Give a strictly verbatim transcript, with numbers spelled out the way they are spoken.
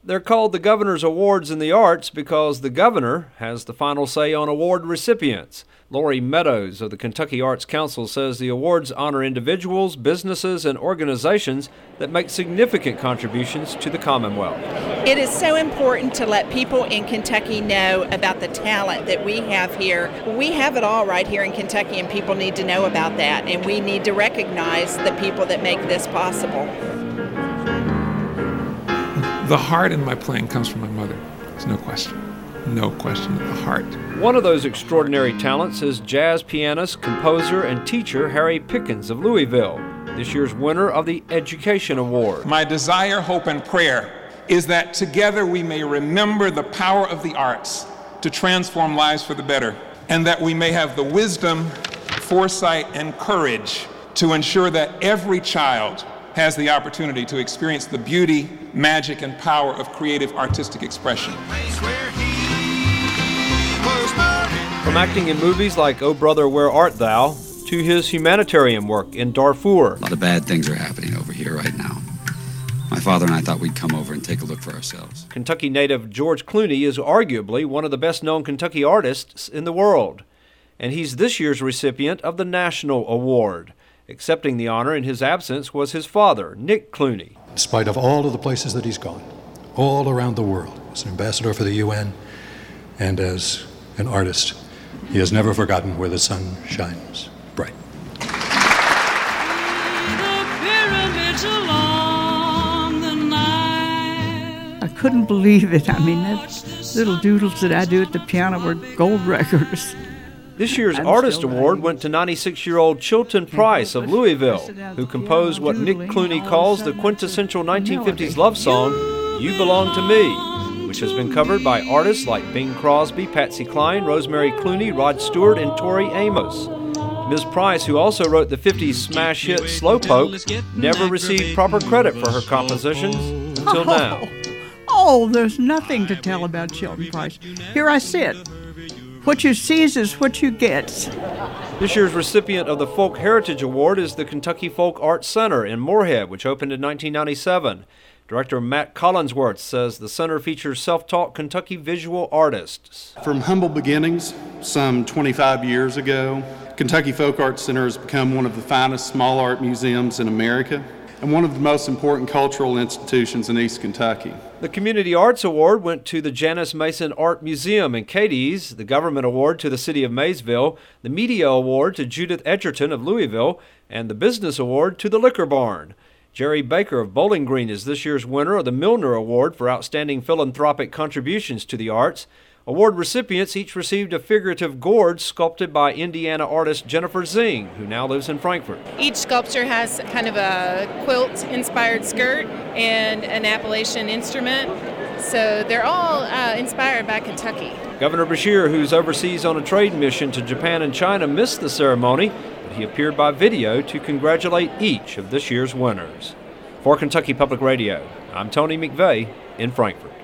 They're called the Governor's Awards in the Arts because the governor has the final say on award recipients. Lori Meadows of the Kentucky Arts Council says the awards honor individuals, businesses, and organizations that make significant contributions to the Commonwealth. It is so important to let people in Kentucky know about the talent that we have here. We have it all right here in Kentucky, and people need to know about that, and we need to recognize the people that make this possible. The heart in my playing comes from my mother. There's no question. No question of the heart. One of those extraordinary talents is jazz pianist, composer, and teacher Harry Pickens of Louisville, this year's winner of the Education Award. My desire, hope, and prayer is that together we may remember the power of the arts to transform lives for the better, and that we may have the wisdom, foresight, and courage to ensure that every child has the opportunity to experience the beauty, magic, and power of creative artistic expression. From acting in movies like Oh Brother, Where Art Thou, to his humanitarian work in Darfur. A lot of bad things are happening over here right now. My father and I thought we'd come over and take a look for ourselves. Kentucky native George Clooney is arguably one of the best-known Kentucky artists in the world, and he's this year's recipient of the National Award. Accepting the honor in his absence was his father, Nick Clooney. In spite of all of the places that he's gone, all around the world, as an ambassador for the U N and as an artist, he has never forgotten where the sun shines bright. I couldn't believe it. I mean, those little doodles that I do at the piano were gold records. This year's I'm Artist still Award writing. went to ninety-six-year-old Chilton Price of Louisville, who composed what Nick Clooney calls the quintessential nineteen fifties love song, You Belong to Me, which has been covered by artists like Bing Crosby, Patsy Cline, Rosemary Clooney, Rod Stewart, and Tori Amos. Miz Price, who also wrote the fifties smash hit Slowpoke, never received proper credit for her compositions until now. Oh, there's nothing to tell about Chilton Price. Here I sit. What you see is what you get. This year's recipient of the Folk Heritage Award is the Kentucky Folk Arts Center in Moorhead, which opened in nineteen ninety-seven. Director Matt Collinsworth says the center features self-taught Kentucky visual artists. From humble beginnings, some twenty-five years ago, Kentucky Folk Arts Center has become one of the finest small art museums in America and one of the most important cultural institutions in East Kentucky. The Community Arts Award went to the Janice Mason Art Museum in Cadiz, the Government Award to the City of Maysville, the Media Award to Judith Edgerton of Louisville, and the Business Award to the Liquor Barn. Jerry Baker of Bowling Green is this year's winner of the Milner Award for outstanding philanthropic contributions to the arts. Award recipients each received a figurative gourd sculpted by Indiana artist Jennifer Zing, who now lives in Frankfort. Each sculpture has kind of a quilt-inspired skirt and an Appalachian instrument, so they're all uh, inspired by Kentucky. Governor Beshear, who's overseas on a trade mission to Japan and China, missed the ceremony, but he appeared by video to congratulate each of this year's winners. For Kentucky Public Radio, I'm Tony McVeigh in Frankfort.